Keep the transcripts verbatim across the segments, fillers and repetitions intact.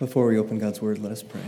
Before we open God's word, let us pray.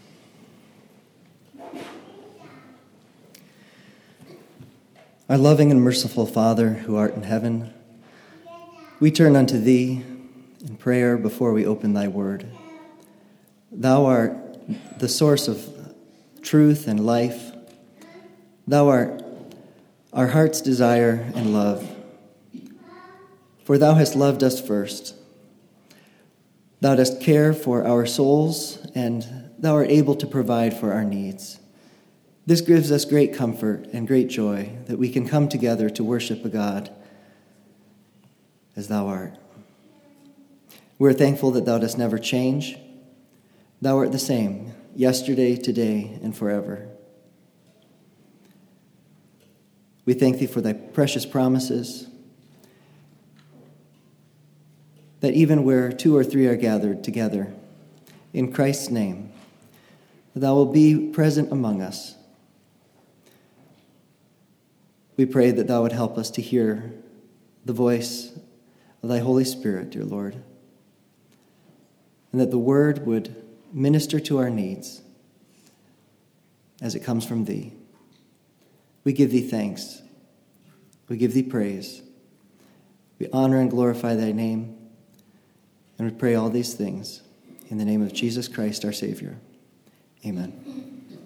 Our loving and merciful Father, who art in heaven, we turn unto thee in prayer before we open thy word. Thou art the source of truth and life. Thou art our heart's desire and love. For thou hast loved us first. Thou dost care for our souls, and thou art able to provide for our needs. This gives us great comfort and great joy that we can come together to worship a God as thou art. We're thankful that thou dost never change. Thou art the same, yesterday, today, and forever. We thank thee for thy precious promises, that even where two or three are gathered together, in Christ's name, thou wilt be present among us. We pray that thou would help us to hear the voice of thy Holy Spirit, dear Lord, and that the word would minister to our needs as it comes from thee. We give thee thanks. We give thee praise. We honor and glorify thy name. And we pray all these things in the name of Jesus Christ, our Savior. Amen.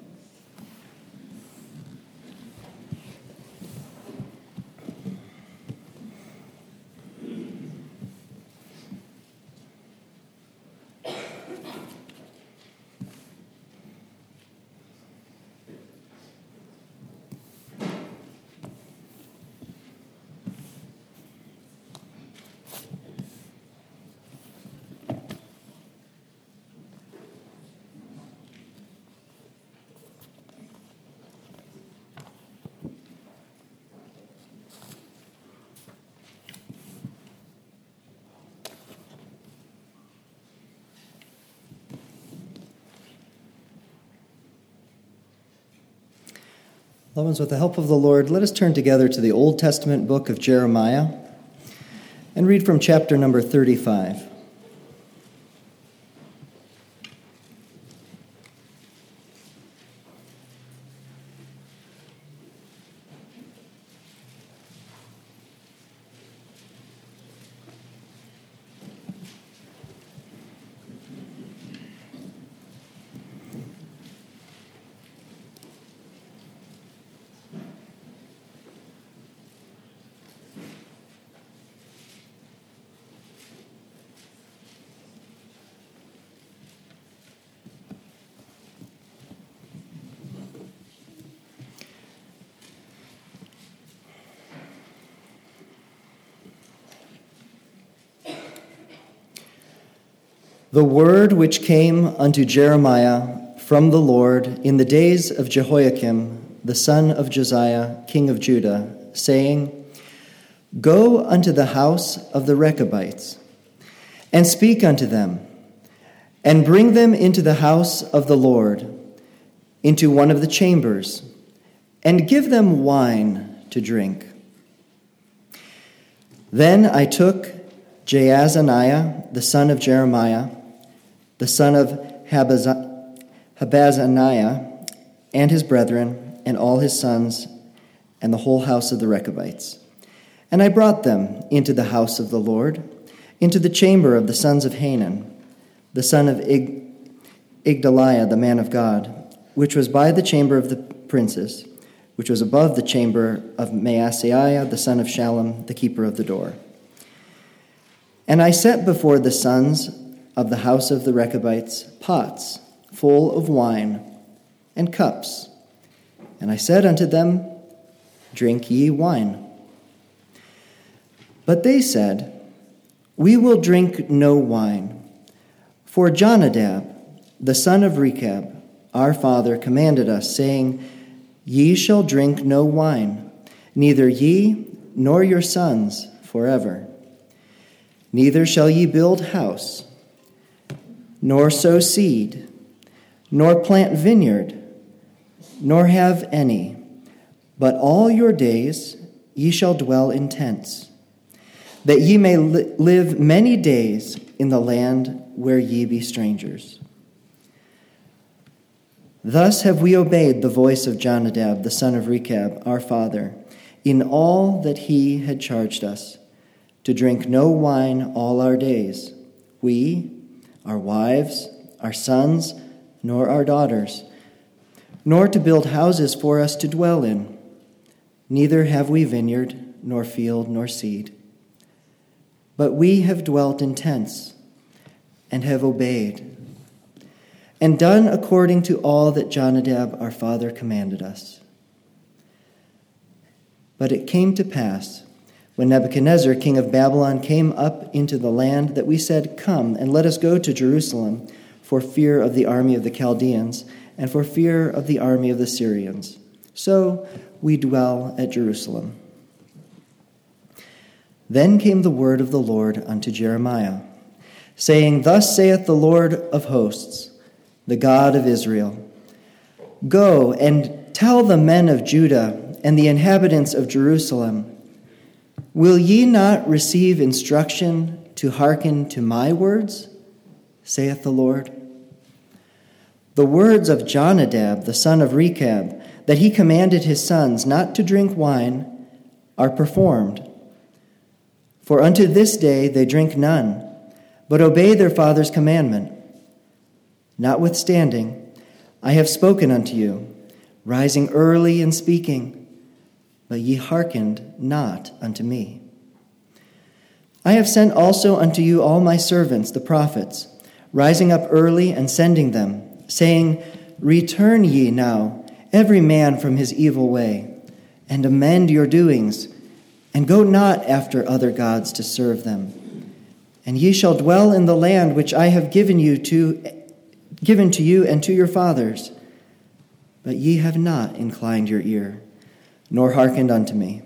Loved ones, with the help of the Lord, let us turn together to the Old Testament book of Jeremiah and read from chapter number thirty-five. The word which came unto Jeremiah from the Lord in the days of Jehoiakim, the son of Josiah, king of Judah, saying, Go unto the house of the Rechabites, and speak unto them, and bring them into the house of the Lord, into one of the chambers, and give them wine to drink. Then I took Jaazaniah, the son of Jeremiah, the son of Habazaniah, and his brethren, and all his sons, and the whole house of the Rechabites. And I brought them into the house of the Lord, into the chamber of the sons of Hanan, the son of Ig- Igdaliah, the man of God, which was by the chamber of the princes, which was above the chamber of Maaseiah, the son of Shallum, the keeper of the door. And I set before the sons of the house of the Rechabites pots full of wine and cups. And I said unto them, Drink ye wine. But they said, We will drink no wine. For Jonadab, the son of Rechab, our father, commanded us, saying, Ye shall drink no wine, neither ye nor your sons forever. Neither shall ye build house, nor sow seed, nor plant vineyard, nor have any, but all your days ye shall dwell in tents, that ye may li- live many days in the land where ye be strangers. Thus have we obeyed the voice of Jonadab, the son of Rechab, our father, in all that he had charged us, to drink no wine all our days, we, our wives, our sons, nor our daughters, nor to build houses for us to dwell in. Neither have we vineyard, nor field, nor seed. But we have dwelt in tents, and have obeyed, and done according to all that Jonadab our father commanded us. But it came to pass, when Nebuchadnezzar, king of Babylon, came up into the land, that we said, Come, and let us go to Jerusalem, for fear of the army of the Chaldeans, and for fear of the army of the Syrians. So we dwell at Jerusalem. Then came the word of the Lord unto Jeremiah, saying, Thus saith the Lord of hosts, the God of Israel, Go and tell the men of Judah and the inhabitants of Jerusalem, Will ye not receive instruction to hearken to my words, saith the Lord? The words of Jonadab, the son of Rechab, that he commanded his sons not to drink wine, are performed. For unto this day they drink none, but obey their father's commandment. Notwithstanding, I have spoken unto you, rising early and speaking, but ye hearkened not unto me. I have sent also unto you all my servants, the prophets, rising up early and sending them, saying, Return ye now, every man from his evil way, and amend your doings, and go not after other gods to serve them. And ye shall dwell in the land which I have given you to given to you and to your fathers. But ye have not inclined your ear, nor hearkened unto me.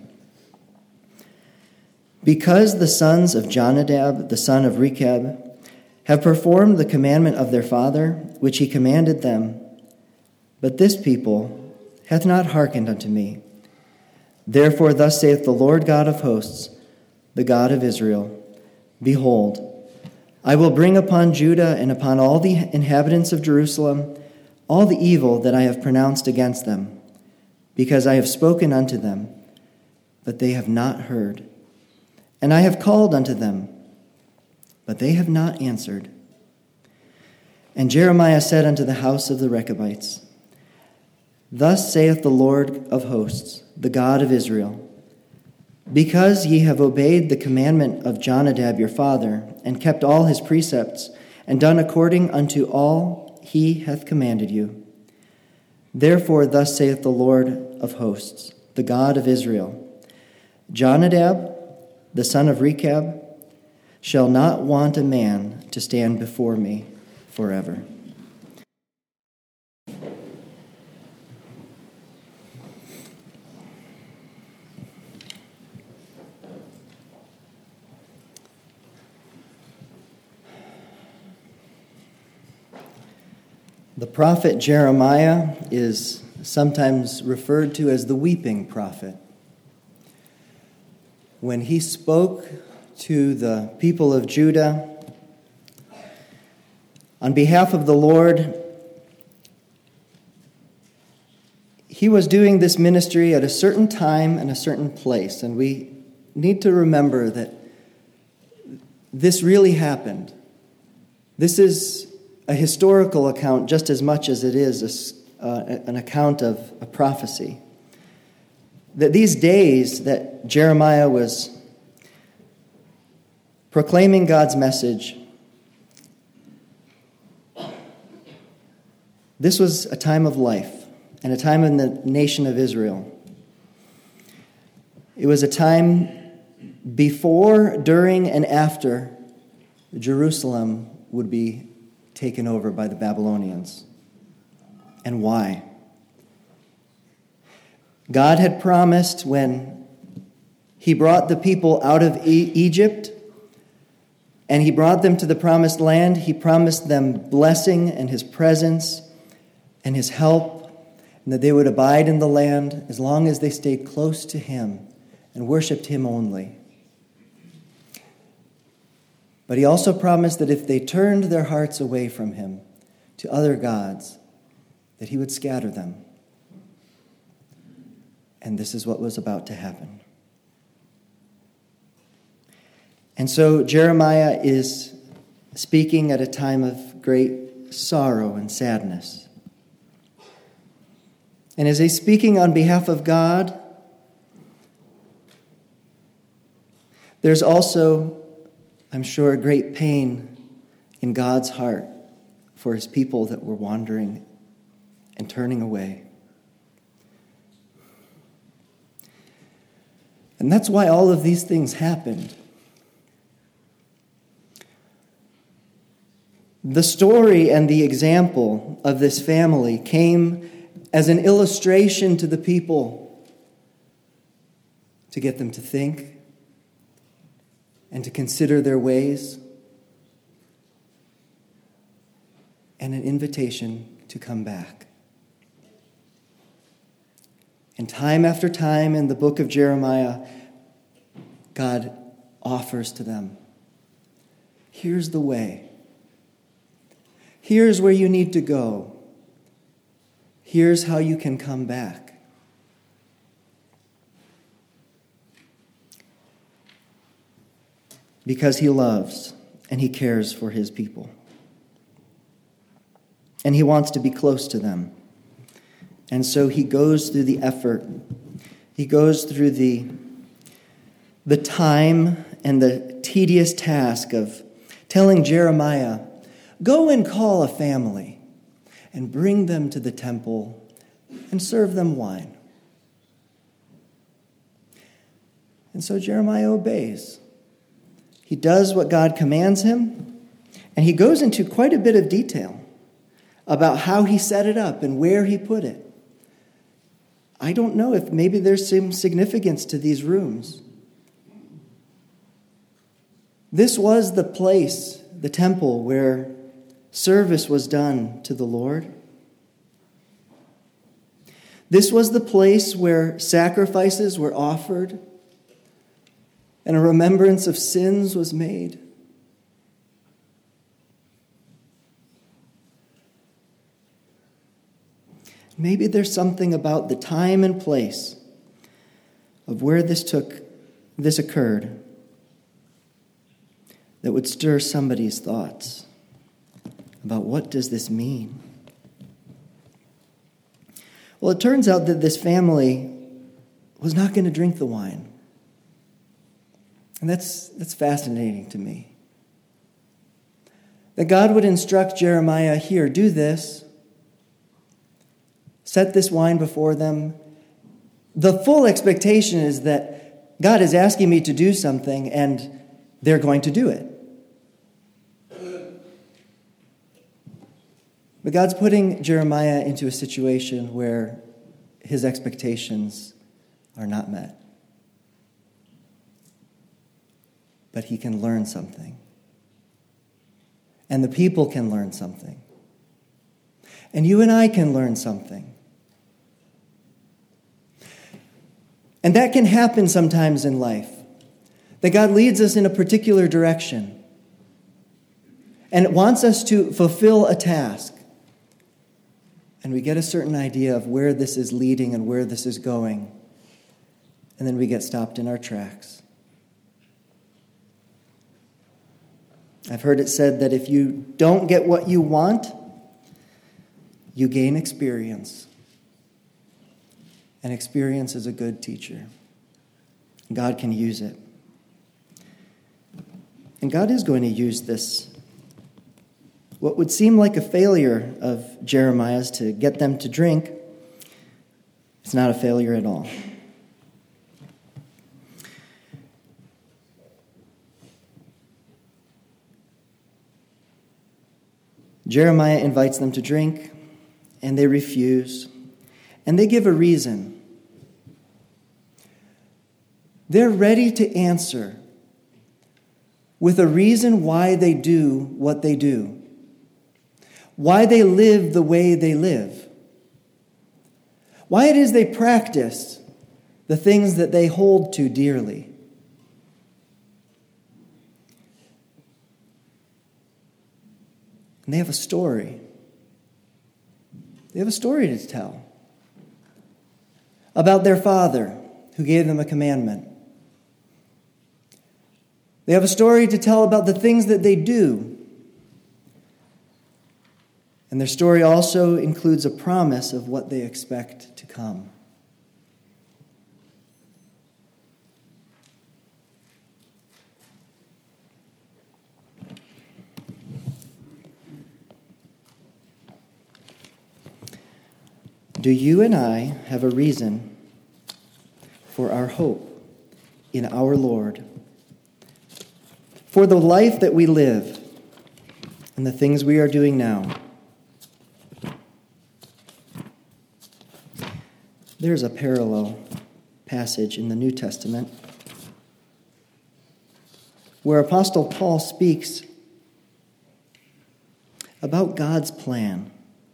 Because the sons of Jonadab, the son of Rechab, have performed the commandment of their father, which he commanded them, but this people hath not hearkened unto me. Therefore thus saith the Lord God of hosts, the God of Israel, Behold, I will bring upon Judah and upon all the inhabitants of Jerusalem all the evil that I have pronounced against them, because I have spoken unto them, but they have not heard. And I have called unto them, but they have not answered. And Jeremiah said unto the house of the Rechabites, Thus saith the Lord of hosts, the God of Israel, Because ye have obeyed the commandment of Jonadab your father, and kept all his precepts, and done according unto all he hath commanded you. Therefore thus saith the Lord of hosts, the God of Israel, Jonadab, the son of Rechab, shall not want a man to stand before me forever. The prophet Jeremiah is sometimes referred to as the weeping prophet. When he spoke to the people of Judah on behalf of the Lord, he was doing this ministry at a certain time and a certain place. And we need to remember that this really happened. This is a historical account just as much as it is a, uh, an account of a prophecy. That these days that Jeremiah was proclaiming God's message, this was a time of life and a time in the nation of Israel. It was a time before, during, and after Jerusalem would be taken over by the Babylonians. And why? God had promised when he brought the people out of e- Egypt and he brought them to the promised land, he promised them blessing and his presence and his help, and that they would abide in the land as long as they stayed close to him and worshiped him only. But he also promised that if they turned their hearts away from him to other gods, that he would scatter them. And this is what was about to happen. And so Jeremiah is speaking at a time of great sorrow and sadness. And as he's speaking on behalf of God, there's also, I'm sure, great pain in God's heart for his people that were wandering and turning away. And that's why all of these things happened. The story and the example of this family came as an illustration to the people to get them to think and to consider their ways, and an invitation to come back. And time after time in the book of Jeremiah, God offers to them, here's the way. Here's where you need to go. Here's how you can come back. Because he loves and he cares for his people. And he wants to be close to them. And so he goes through the effort. He goes through the, the time and the tedious task of telling Jeremiah, go and call a family and bring them to the temple and serve them wine. And so Jeremiah obeys. He does what God commands him, and he goes into quite a bit of detail about how he set it up and where he put it. I don't know if maybe there's some significance to these rooms. This was the place, the temple, where service was done to the Lord. This was the place where sacrifices were offered and a remembrance of sins was made. Maybe there's something about the time and place of where this took, this occurred, that would stir somebody's thoughts about what does this mean? Well, it turns out that this family was not going to drink the wine. And that's, that's fascinating to me. That God would instruct Jeremiah, here, do this. Set this wine before them. The full expectation is that God is asking me to do something, and they're going to do it. But God's putting Jeremiah into a situation where his expectations are not met. But he can learn something. And the people can learn something. And you and I can learn something. And that can happen sometimes in life. That God leads us in a particular direction and wants us to fulfill a task. And we get a certain idea of where this is leading and where this is going. And then we get stopped in our tracks. I've heard it said that if you don't get what you want, you gain experience. And experience is a good teacher. God can use it. And God is going to use this, what would seem like a failure of Jeremiah's to get them to drink. It's not a failure at all. Jeremiah invites them to drink, and they refuse, and they give a reason. They're ready to answer with a reason why they do what they do, why they live the way they live, why it is they practice the things that they hold to dearly. And they have a story. They have a story to tell about their Father who gave them a commandment. They have a story to tell about the things that they do. And their story also includes a promise of what they expect to come. Do you and I have a reason for our hope in our Lord, for the life that we live and the things we are doing now? There's a parallel passage in the New Testament where Apostle Paul speaks about God's plan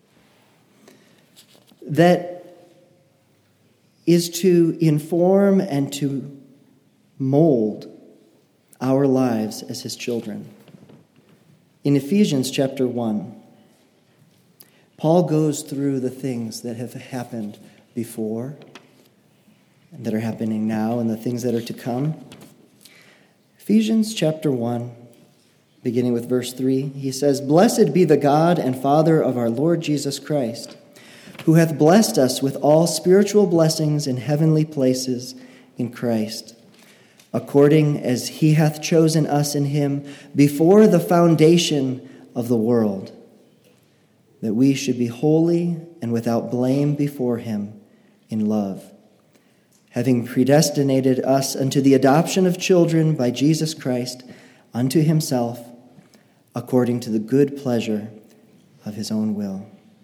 that is to inform and to mold our lives as his children. In Ephesians chapter one, Paul goes through the things that have happened before and that are happening now and the things that are to come. Ephesians chapter one, beginning with verse three, he says, "Blessed be the God and Father of our Lord Jesus Christ, who hath blessed us with all spiritual blessings in heavenly places in Christ, according as he hath chosen us in him before the foundation of the world, that we should be holy and without blame before him in love, having predestinated us unto the adoption of children by Jesus Christ unto himself, according to the good pleasure of his own will."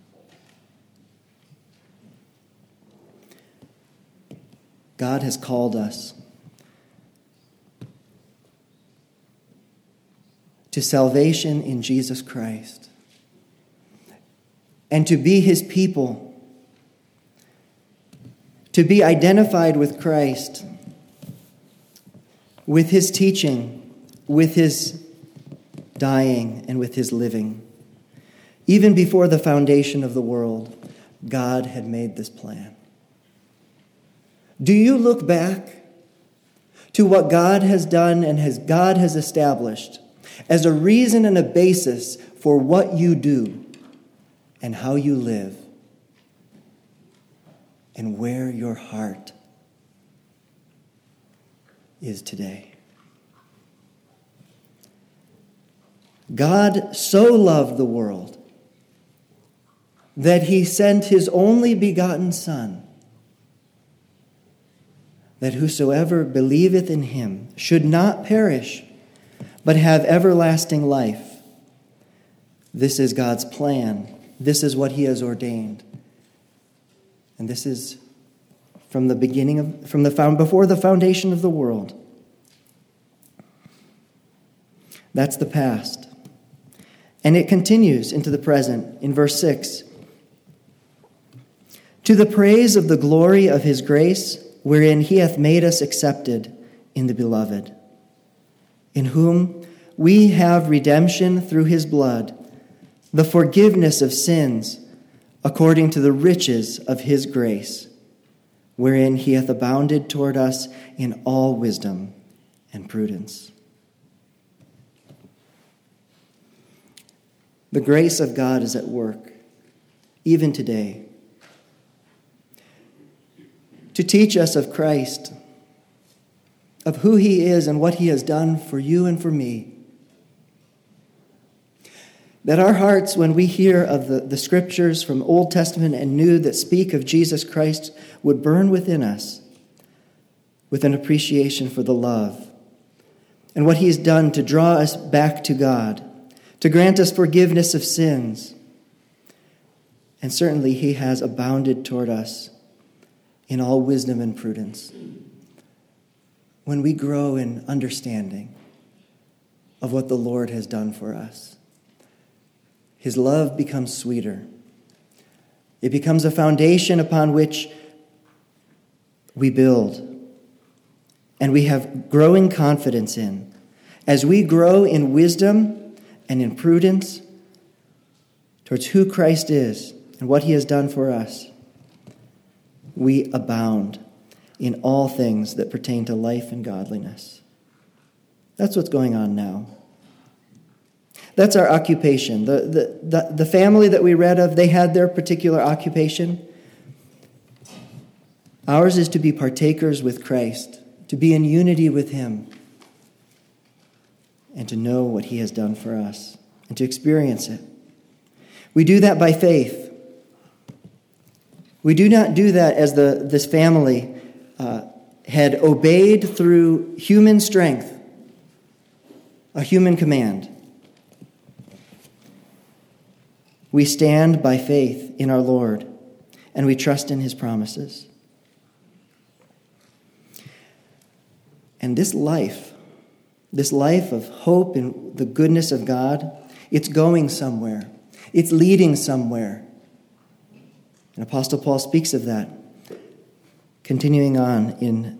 God has called us to salvation in Jesus Christ and to be his people, to be identified with Christ, with his teaching, with his dying, and with his living. Even before the foundation of the world, God had made this plan. Do you look back to what God has done and has God has established as a reason and a basis for what you do and how you live and where your heart is today? God so loved the world that he sent his only begotten Son, that whosoever believeth in him should not perish, but have everlasting life. This is God's plan. This is what he has ordained. And this is from the beginning of, from the found before the foundation of the world. That's the past. And it continues into the present in verse six. "To the praise of the glory of his grace, wherein he hath made us accepted in the beloved, in whom we have redemption through his blood, the forgiveness of sins, according to the riches of his grace, wherein he hath abounded toward us in all wisdom and prudence." The grace of God is at work, even today, to teach us of Christ, of who he is and what he has done for you and for me. That our hearts, when we hear of the, the scriptures from Old Testament and New that speak of Jesus Christ, would burn within us with an appreciation for the love and what he has done to draw us back to God, to grant us forgiveness of sins. And certainly he has abounded toward us in all wisdom and prudence. When we grow in understanding of what the Lord has done for us, his love becomes sweeter. It becomes a foundation upon which we build and we have growing confidence in. As we grow in wisdom and in prudence, towards who Christ is and what he has done for us, we abound in all things that pertain to life and godliness. That's what's going on now. That's our occupation. The, the, the, the family that we read of, they had their particular occupation. Ours is to be partakers with Christ, to be in unity with him, and to know what he has done for us, and to experience it. We do that by faith. We do not do that as the this family uh, had obeyed through human strength, a human command. We stand by faith in our Lord, and we trust in his promises. And this life, this life of hope in the goodness of God, it's going somewhere. It's leading somewhere. And Apostle Paul speaks of that, continuing on in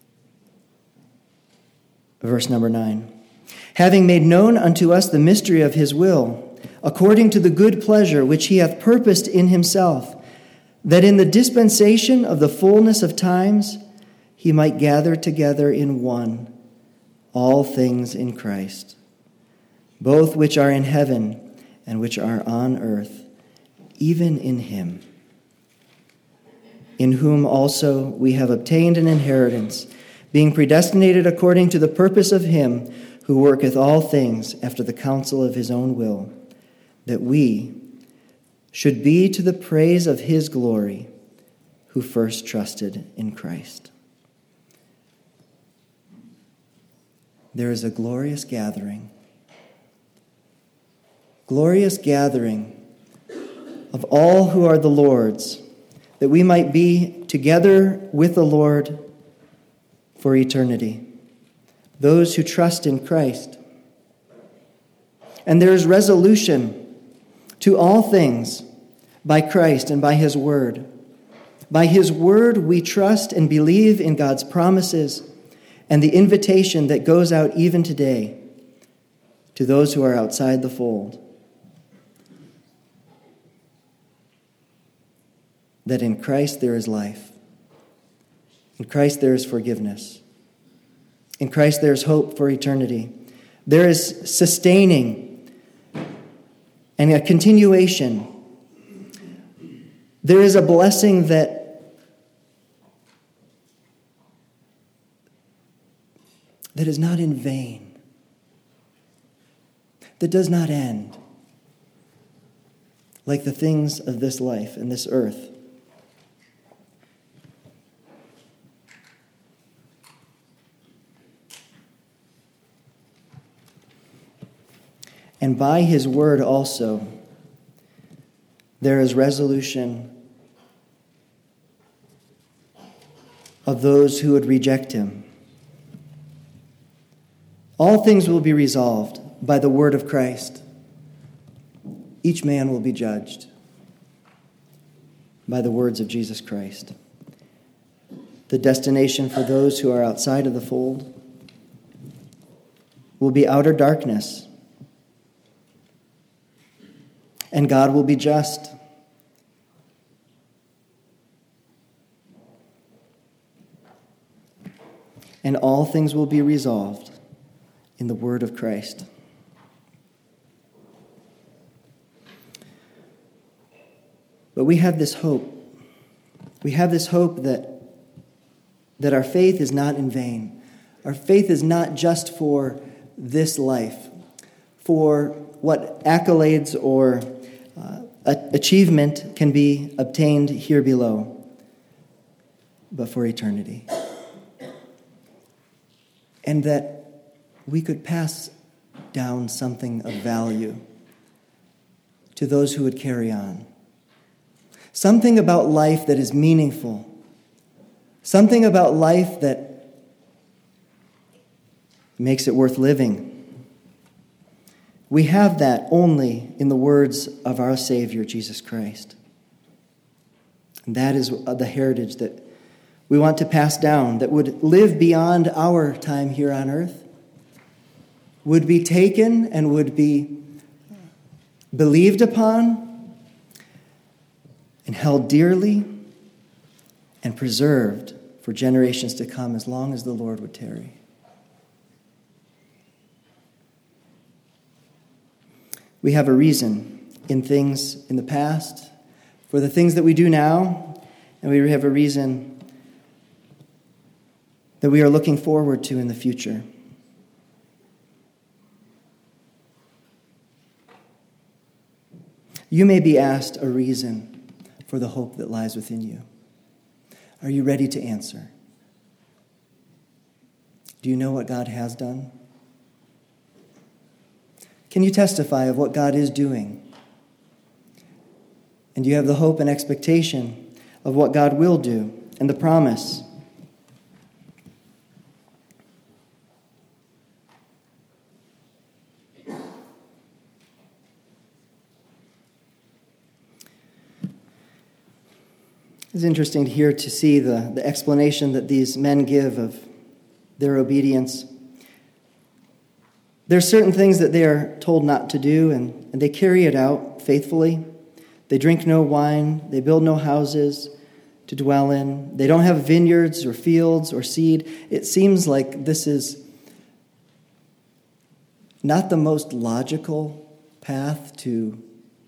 verse number nine. Having made known unto us the mystery of his will, according to the good pleasure which he hath purposed in himself, that in the dispensation of the fullness of times he might gather together in one all things in Christ, both which are in heaven and which are on earth, even in him, in whom also we have obtained an inheritance, being predestinated according to the purpose of him who worketh all things after the counsel of his own will, that we should be to the praise of his glory, who first trusted in Christ. There is a glorious gathering, glorious gathering of all who are the Lord's, that we might be together with the Lord for eternity, those who trust in Christ. And there is resolution to all things by Christ and by his word. By his word we trust and believe in God's promises and the invitation that goes out even today to those who are outside the fold. That in Christ there is life. In Christ there is forgiveness. In Christ there is hope for eternity. There is sustaining and a continuation. There is a blessing that, that is not in vain, that does not end, like the things of this life and this earth. And by his word also, there is resolution of those who would reject him. All things will be resolved by the word of Christ. Each man will be judged by the words of Jesus Christ. The destination for those who are outside of the fold will be outer darkness. And God will be just. And all things will be resolved in the word of Christ. But we have this hope. We have this hope that, that our faith is not in vain. Our faith is not just for this life, for what accolades or uh, achievement can be obtained here below, but for eternity. And that we could pass down something of value to those who would carry on. Something about life that is meaningful. Something about life that makes it worth living. We have that only in the words of our Savior, Jesus Christ. And that is the heritage that we want to pass down, that would live beyond our time here on earth, would be taken and would be believed upon and held dearly and preserved for generations to come as long as the Lord would tarry. We have a reason in things in the past for the things that we do now, and we have a reason that we are looking forward to in the future. You may be asked a reason for the hope that lies within you. Are you ready to answer? Do you know what God has done? Can you testify of what God is doing? And do you have the hope and expectation of what God will do and the promise? It's interesting to hear, to see the, the explanation that these men give of their obedience. There are certain things that they are told not to do, and, and they carry it out faithfully. They drink no wine. They build no houses to dwell in. They don't have vineyards or fields or seed. It seems like this is not the most logical path to,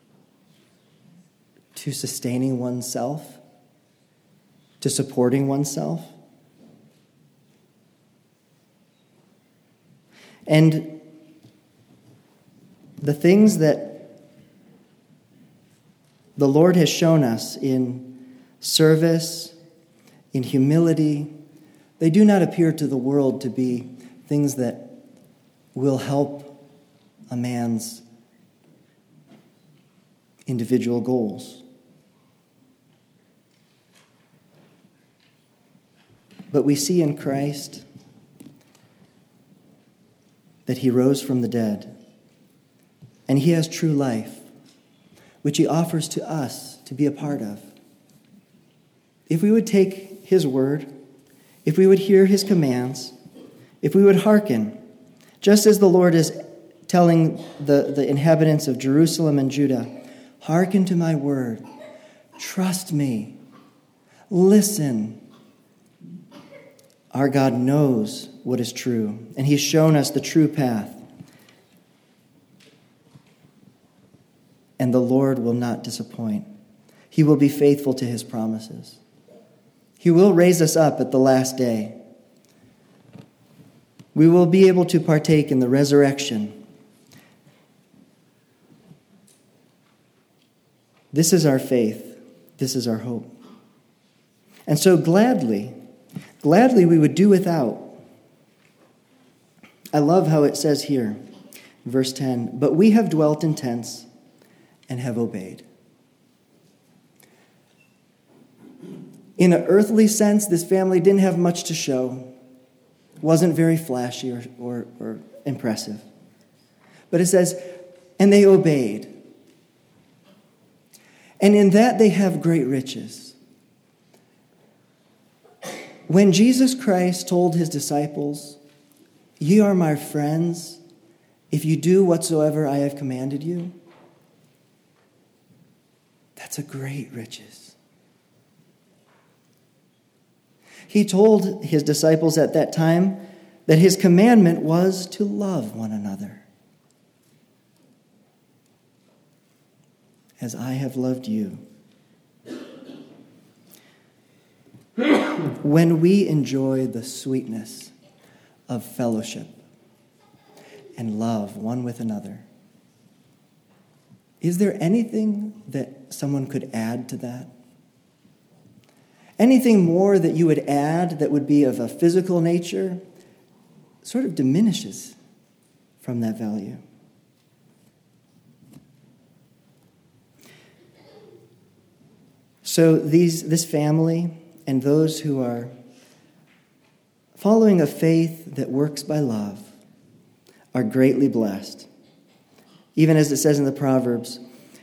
to sustaining oneself, to supporting oneself. And the things that the Lord has shown us in service, in humility, they do not appear to the world to be things that will help a man's individual goals. But we see in Christ that he rose from the dead, and he has true life, which he offers to us to be a part of. If we would take his word, if we would hear his commands, if we would hearken, just as the Lord is telling the, the inhabitants of Jerusalem and Judah, hearken to my word, trust me, listen. Our God knows what is true, and he's shown us the true path. And the Lord will not disappoint. He will be faithful to his promises. He will raise us up at the last day. We will be able to partake in the resurrection. This is our faith. This is our hope. And so gladly, Gladly we would do without. I love how it says here, verse ten, but we have dwelt in tents and have obeyed. In an earthly sense, this family didn't have much to show. Wasn't very flashy or, or, or impressive. But it says, and they obeyed. And in that they have great riches. When Jesus Christ told his disciples, ye are my friends, if you do whatsoever I have commanded you, that's a great riches. He told his disciples at that time that his commandment was to love one another. As I have loved you. When we enjoy the sweetness of fellowship and love one with another, is there anything that someone could add to that? Anything more that you would add that would be of a physical nature sort of diminishes from that value. So these this family and those who are following a faith that works by love are greatly blessed. Even as it says in the Proverbs,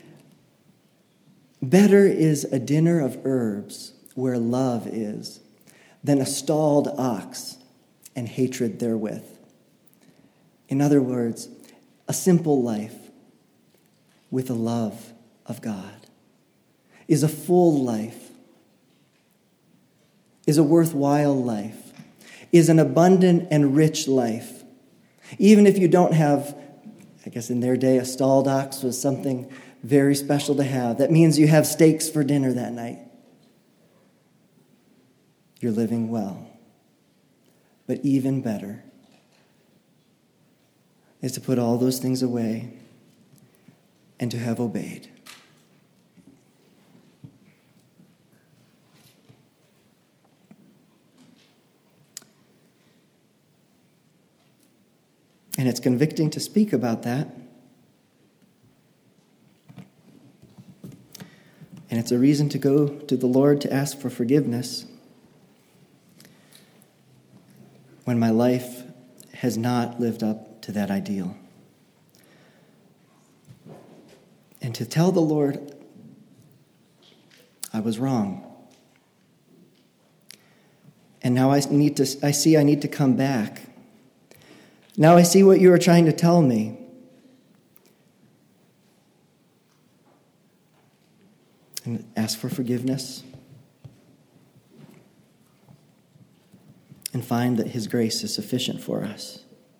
better is a dinner of herbs where love is than a stalled ox and hatred therewith. In other words, a simple life with the love of God. is a full life, is a worthwhile life, is an abundant and rich life. Even if you don't have, I guess in their day, a stalled ox was something very special to have. That means you have steaks for dinner that night. You're living well. But even better is to put all those things away and to have obeyed. And it's convicting to speak about that. And it's a reason to go to the Lord to ask for forgiveness when my life has not lived up to that ideal. And to tell the Lord, I was wrong. And now I need to I see I need to come back. Now I see what you were trying to tell me. And ask for forgiveness. And find that his grace is sufficient for us.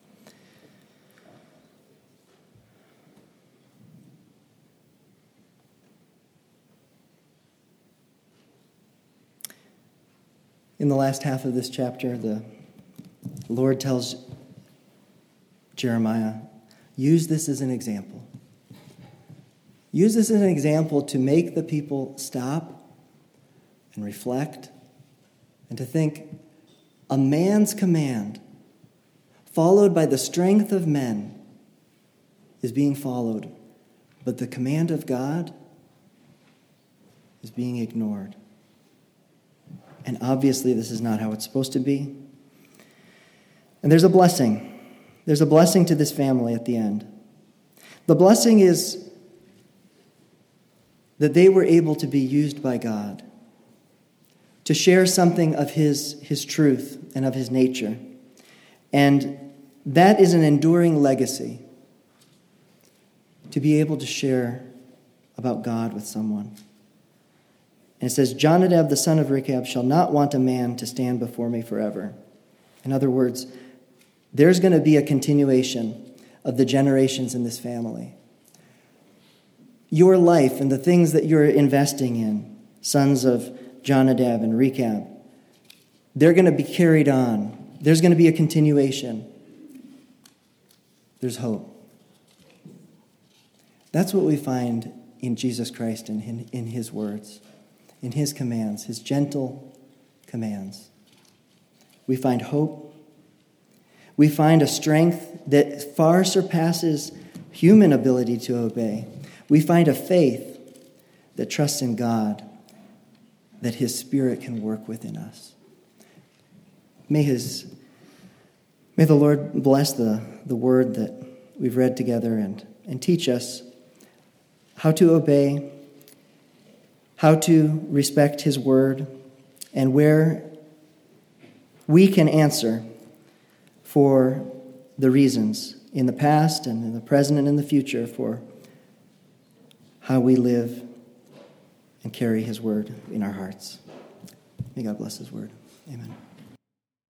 In the last half of this chapter, the Lord tells Jeremiah, use this as an example. Use this as an example to make the people stop and reflect and to think, a man's command, followed by the strength of men, is being followed, but the command of God is being ignored. And obviously, this is not how it's supposed to be. And there's a blessing. There's a blessing to this family at the end. The blessing is that they were able to be used by God to share something of his, his truth and of his nature. And that is an enduring legacy, to be able to share about God with someone. And it says, Jonadab, the son of Rechab, shall not want a man to stand before me forever. In other words, there's going to be a continuation of the generations in this family. Your life and the things that you're investing in, sons of Jonadab and Rechab, they're going to be carried on. There's going to be a continuation. There's hope. That's what we find in Jesus Christ and in, in his words, in his commands, his gentle commands. We find hope. We find a strength that far surpasses human ability to obey. We find a faith that trusts in God, that his Spirit can work within us. May his, may the Lord bless the, the word that we've read together and, and teach us how to obey, how to respect his word, and where we can answer for the reasons in the past and in the present and in the future for how we live and carry his word in our hearts. May God bless his word. Amen.